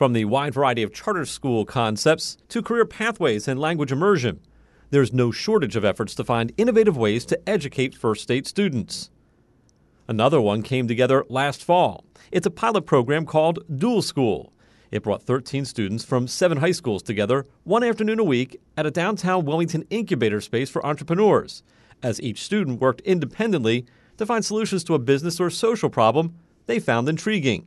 From the wide variety of charter school concepts to career pathways and language immersion, there's no shortage of efforts to find innovative ways to educate First State students. Another one came together last fall. It's a pilot program called Dual School. It brought 13 students from 7 high schools together one afternoon a week at a downtown Wilmington incubator space for entrepreneurs, as each student worked independently to find solutions to a business or social problem they found intriguing.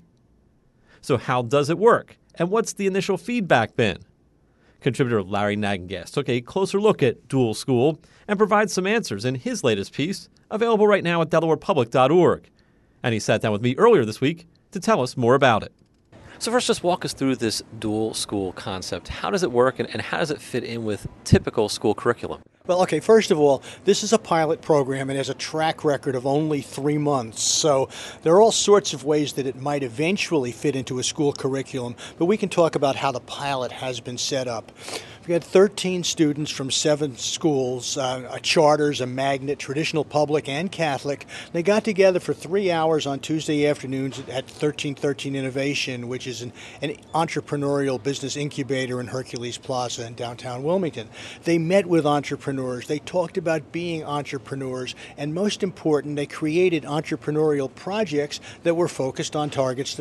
So how does it work, and what's the initial feedback been? Contributor Larry Nagengast took a closer look at Dual School and provides some answers in his latest piece, available right now at DelawarePublic.org. And he sat down with me earlier this week to tell us more about it. So first, just walk us through this dual school concept. How does it work, and how does it fit in with typical school curriculum? Well, okay, first of all, this is a pilot program and has a track record of only 3 months. So there are all sorts of ways that it might eventually fit into a school curriculum, but we can talk about how the pilot has been set up. We had 13 students from 7 schools, charters, a magnet, traditional public and Catholic. They got together for 3 hours on Tuesday afternoons at 1313 Innovation, which is an entrepreneurial business incubator in Hercules Plaza in downtown Wilmington. They met with entrepreneurs. They talked about being entrepreneurs. And most important, they created entrepreneurial projects that were focused on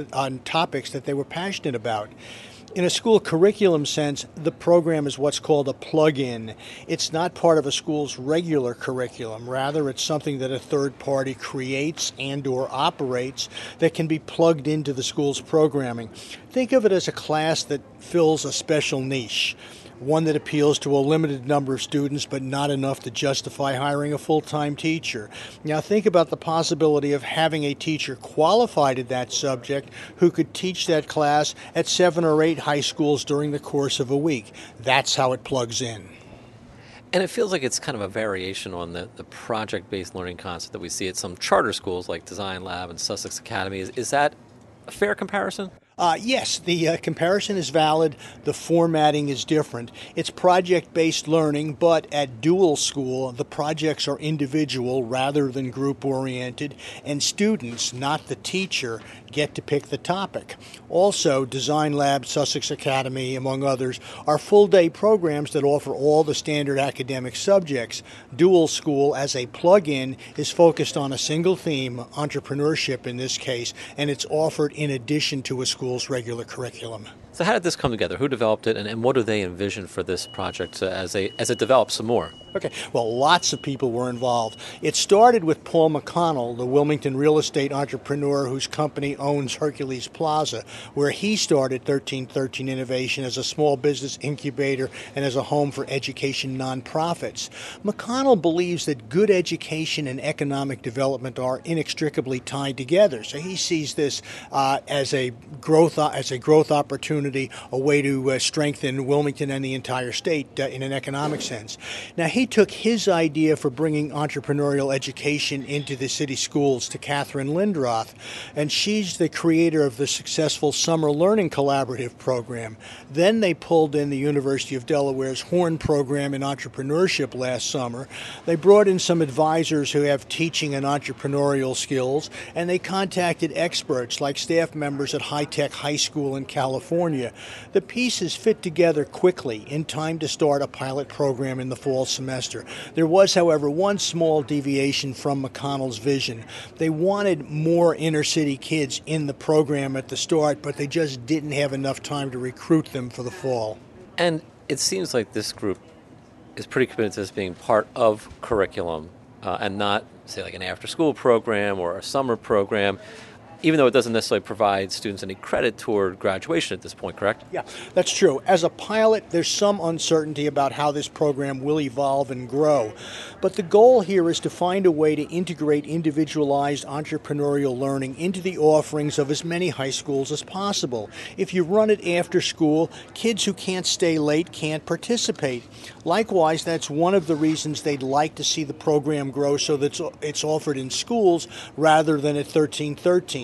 topics that they were passionate about. In a school curriculum sense, the program is what's called a plug-in. It's not part of a school's regular curriculum. Rather, it's something that a third party creates and or operates that can be plugged into the school's programming. Think of it as a class that fills a special niche, one that appeals to a limited number of students but not enough to justify hiring a full-time teacher. Now think about the possibility of having a teacher qualified in that subject who could teach that class at 7 or 8 high schools during the course of a week. That's how it plugs in. And it feels like it's kind of a variation on the project-based learning concept that we see at some charter schools like Design Lab and Sussex Academy. Is that a fair comparison? Yes, the comparison is valid. The formatting is different. It's project-based learning, but at Dual School, the projects are individual rather than group-oriented, and students, not the teacher, get to pick the topic. Also, Design Lab, Sussex Academy, among others, are full-day programs that offer all the standard academic subjects. Dual School, as a plug-in, is focused on a single theme, entrepreneurship in this case, and it's offered in addition to a school's regular curriculum. So how did this come together? Who developed it, and what do they envision for this project as it develops some more? Okay, well, lots of people were involved. It started with Paul McConnell, the Wilmington real estate entrepreneur whose company owns Hercules Plaza, where he started 1313 Innovation as a small business incubator and as a home for education nonprofits. McConnell believes that good education and economic development are inextricably tied together, so he sees this as a growth opportunity, a way to strengthen Wilmington and the entire state in an economic sense. Now, he took his idea for bringing entrepreneurial education into the city schools to Catherine Lindroth, and she's the creator of the successful Summer Learning Collaborative program. Then they pulled in the University of Delaware's Horn program in entrepreneurship last summer. They brought in some advisors who have teaching and entrepreneurial skills, and they contacted experts like staff members at High Tech High School in California. The pieces fit together quickly in time to start a pilot program in the fall semester. There was, however, one small deviation from McConnell's vision. They wanted more inner city kids in the program at the start, but they just didn't have enough time to recruit them for the fall. And it seems like this group is pretty committed to this being part of curriculum and not, say, like an after-school program or a summer program, even though it doesn't necessarily provide students any credit toward graduation at this point, correct? Yeah, that's true. As a pilot, there's some uncertainty about how this program will evolve and grow. But the goal here is to find a way to integrate individualized entrepreneurial learning into the offerings of as many high schools as possible. If you run it after school, kids who can't stay late can't participate. Likewise, that's one of the reasons they'd like to see the program grow so that it's offered in schools rather than at 1313.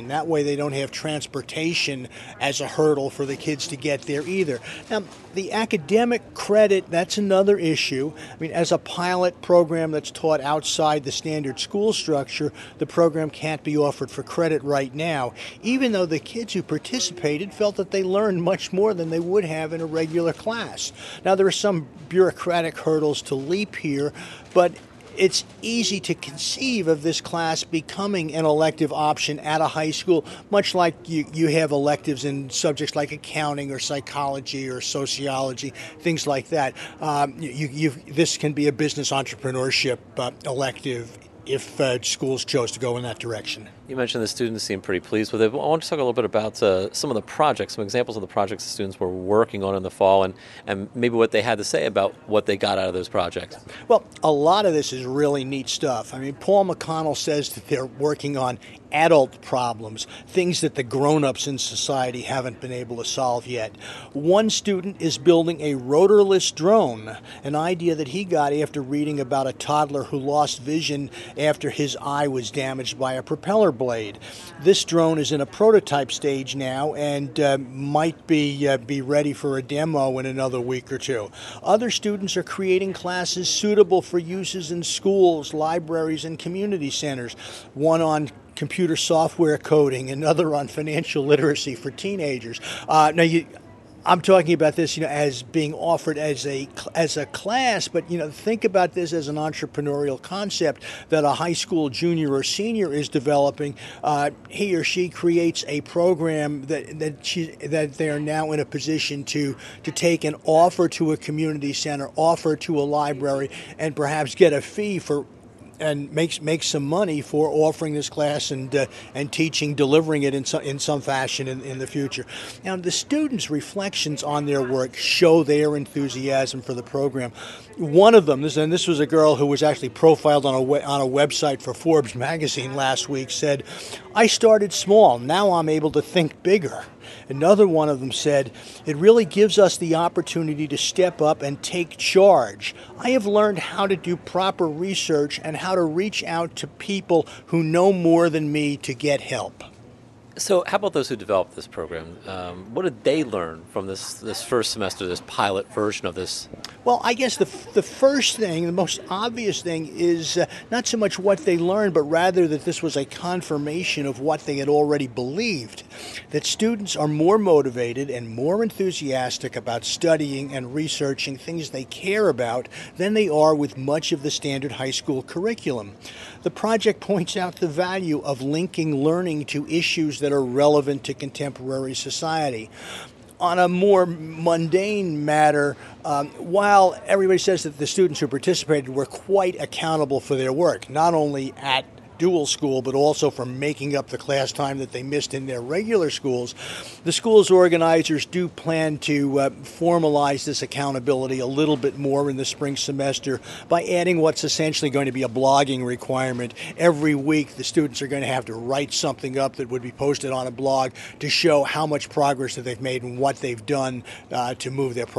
and that way they don't have transportation as a hurdle for the kids to get there either. Now, the academic credit, that's another issue. I mean, as a pilot program that's taught outside the standard school structure, the program can't be offered for credit right now, even though the kids who participated felt that they learned much more than they would have in a regular class. Now, there are some bureaucratic hurdles to leap here, but it's easy to conceive of this class becoming an elective option at a high school, much like you have electives in subjects like accounting or psychology or sociology, things like that. This can be a business entrepreneurship elective if schools chose to go in that direction. You mentioned the students seem pretty pleased with it. I want to talk a little bit about some of the projects, some examples of the projects the students were working on in the fall, and maybe what they had to say about what they got out of those projects. Well, a lot of this is really neat stuff. I mean, Paul McConnell says that they're working on adult problems, things that the grown-ups in society haven't been able to solve yet. One student is building a rotorless drone, an idea that he got after reading about a toddler who lost vision after his eye was damaged by a propeller blade. This drone is in a prototype stage now and might be ready for a demo in another week or two. Other students are creating classes suitable for uses in schools, libraries, and community centers. One on computer software coding, another on financial literacy for teenagers. I'm talking about this, as being offered as a class, but think about this as an entrepreneurial concept that a high school junior or senior is developing. He or she creates a program that they are now in a position to take and offer to a community center, offer to a library, and perhaps get a fee for. And make some money for offering this class and teaching, delivering it in some fashion in the future. Now, the students' reflections on their work show their enthusiasm for the program. One of them, this was a girl who was actually profiled on a website for Forbes magazine last week, said, "I started small. Now I'm able to think bigger." Another one of them said, "It really gives us the opportunity to step up and take charge. I have learned how to do proper research and how to reach out to people who know more than me to get help." So how about those who developed this program? What did they learn from this first semester, this pilot version of this? Well, I guess the first thing, the most obvious thing is not so much what they learned, but rather that this was a confirmation of what they had already believed, that students are more motivated and more enthusiastic about studying and researching things they care about than they are with much of the standard high school curriculum. The project points out the value of linking learning to issues that are relevant to contemporary society. On a more mundane matter, while everybody says that the students who participated were quite accountable for their work, not only at dual school, but also for making up the class time that they missed in their regular schools, the school's organizers do plan to formalize this accountability a little bit more in the spring semester by adding what's essentially going to be a blogging requirement. Every week, the students are going to have to write something up that would be posted on a blog to show how much progress that they've made and what they've done to move their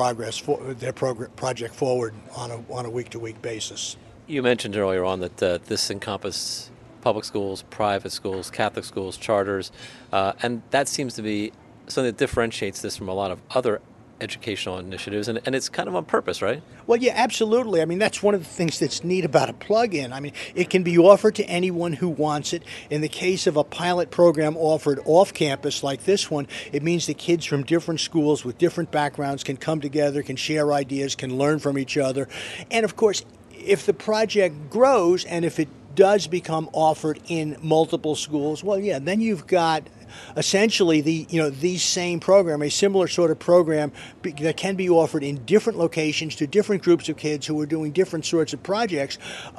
project forward on a week-to-week basis. You mentioned earlier on that this encompasses public schools, private schools, Catholic schools, charters, and that seems to be something that differentiates this from a lot of other educational initiatives, and it's kind of on purpose, right? Well, yeah, absolutely. I mean, that's one of the things that's neat about a plug-in. I mean, it can be offered to anyone who wants it. In the case of a pilot program offered off-campus like this one, it means that kids from different schools with different backgrounds can come together, can share ideas, can learn from each other. And, of course, if the project grows and if it does become offered in multiple schools, well, yeah, then you've got essentially the same program, a similar sort of program that can be offered in different locations to different groups of kids who are doing different sorts of projects.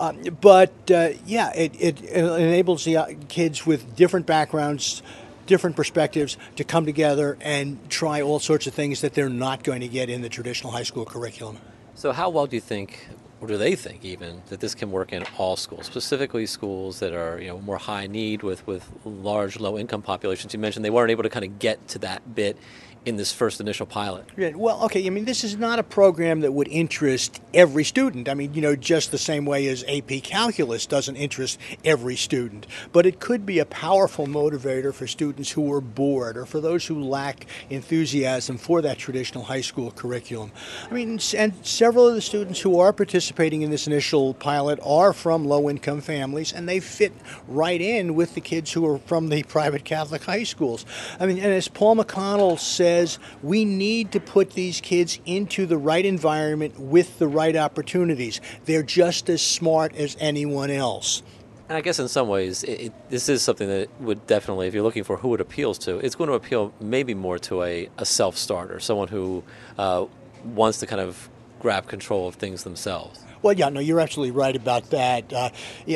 It enables the kids with different backgrounds, different perspectives to come together and try all sorts of things that they're not going to get in the traditional high school curriculum. So how well do you think, or do they think even, that this can work in all schools, specifically schools that are more high need with large low income populations? You mentioned they weren't able to kind of get to that bit in this first initial pilot? Yeah, well, okay, I mean, this is not a program that would interest every student. I mean, just the same way as AP Calculus doesn't interest every student. But it could be a powerful motivator for students who are bored or for those who lack enthusiasm for that traditional high school curriculum. I mean, and several of the students who are participating in this initial pilot are from low-income families, and they fit right in with the kids who are from the private Catholic high schools. I mean, and as Paul McConnell says, we need to put these kids into the right environment with the right opportunities. They're just as smart as anyone else. And I guess in some ways, this is something that would definitely, if you're looking for who it appeals to, it's going to appeal maybe more to a self-starter, someone who wants to kind of grab control of things themselves. Well, yeah, no, you're absolutely right about that.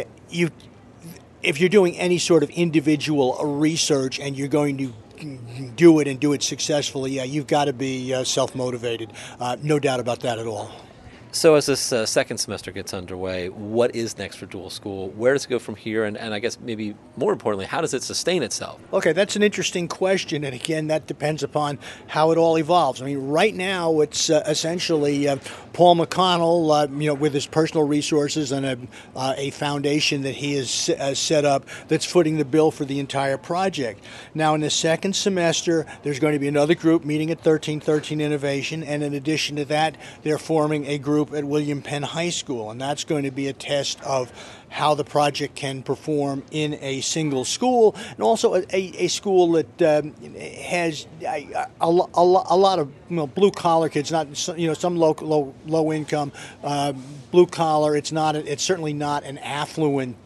If you're doing any sort of individual research and you're going to do it and do it successfully, yeah, you've got to be self-motivated. No doubt about that at all. So as this second semester gets underway, what is next for Dual School? Where does it go from here? And I guess maybe more importantly, how does it sustain itself? Okay, that's an interesting question. And again, that depends upon how it all evolves. I mean, right now it's essentially Paul McConnell, with his personal resources and a foundation that he has set up that's footing the bill for the entire project. Now, in the second semester, there's going to be another group meeting at 1313 Innovation. And in addition to that, they're forming a group at William Penn High School, and that's going to be a test of how the project can perform in a single school, and also a school that has a lot of blue collar kids, not some low income blue collar. It's certainly not an affluent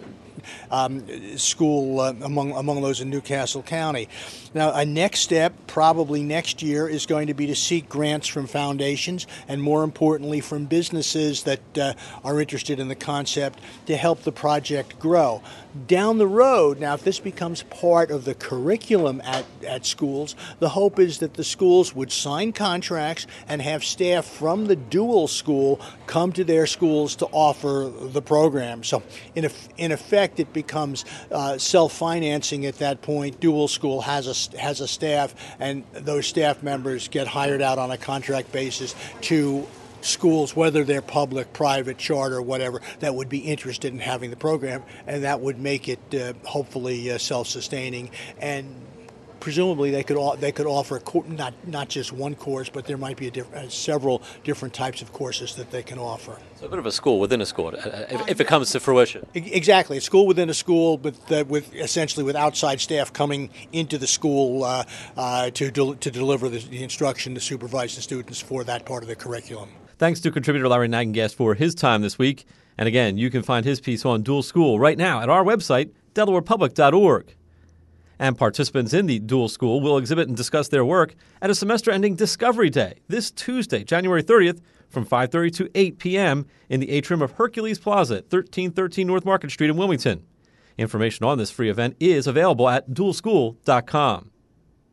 school among those in Newcastle County. Now, a next step, probably next year, is going to be to seek grants from foundations and, more importantly, from businesses that are interested in the concept to help the project grow. Down the road, now, if this becomes part of the curriculum at schools, the hope is that the schools would sign contracts and have staff from the dual school come to their schools to offer the program. So, in effect, it becomes self-financing at that point. Dual school has a staff, and those staff members get hired out on a contract basis to schools, whether they're public, private, charter, whatever, that would be interested in having the program, and that would make it hopefully self-sustaining. And presumably they could offer not just one course, but there might be several different types of courses that they can offer. So a bit of a school within a school, if it comes to fruition. Exactly, a school within a school, but with outside staff coming into the school to deliver the instruction, to supervise the students for that part of the curriculum. Thanks to contributor Larry Nagengast for his time this week. And again, you can find his piece on Dual School right now at our website, DelawarePublic.org. And participants in the Dual School will exhibit and discuss their work at a semester-ending Discovery Day this Tuesday, January 30th, from 5:30 to 8 p.m. in the atrium of Hercules Plaza at 1313 North Market Street in Wilmington. Information on this free event is available at dualschool.com.